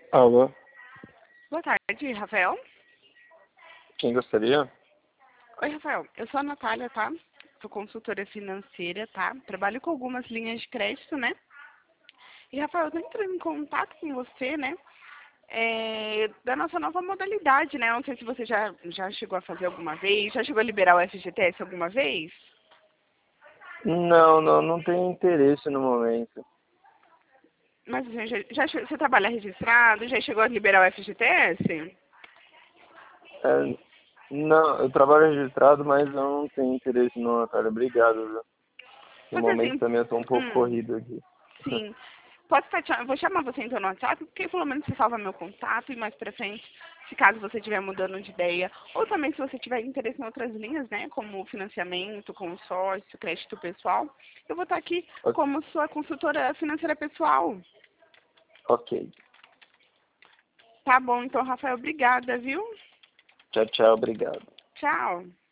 Alô, Boa tarde, Rafael. quem gostaria? Oi, Rafael. Eu sou a Natália, tá? Sou consultora financeira, tá? Trabalho com algumas linhas de crédito, né? E, Rafael, eu tô entrando em contato com você, né? Da nossa nova modalidade, né? Não sei se você já chegou a fazer alguma vez, já chegou a liberar o FGTS alguma vez? Não tenho interesse no momento. Mas assim, você trabalha registrado? Já chegou a liberar o FGTS? É, não, eu trabalho registrado, mas eu não tenho interesse não, Natália. Obrigado, viu? No Pode momento assim. também eu tô um pouco Hum, corrido aqui. sim. Eu vou chamar você então no WhatsApp, porque pelo menos você salva meu contato e mais pra frente, se caso você estiver mudando de ideia, ou também se você tiver interesse em outras linhas, né, como financiamento, consórcio, crédito pessoal, eu vou estar aqui O- como sua consultora financeira pessoal. Ok. Tá bom, então, Rafael, obrigada, viu? Tchau, tchau, obrigado. Tchau.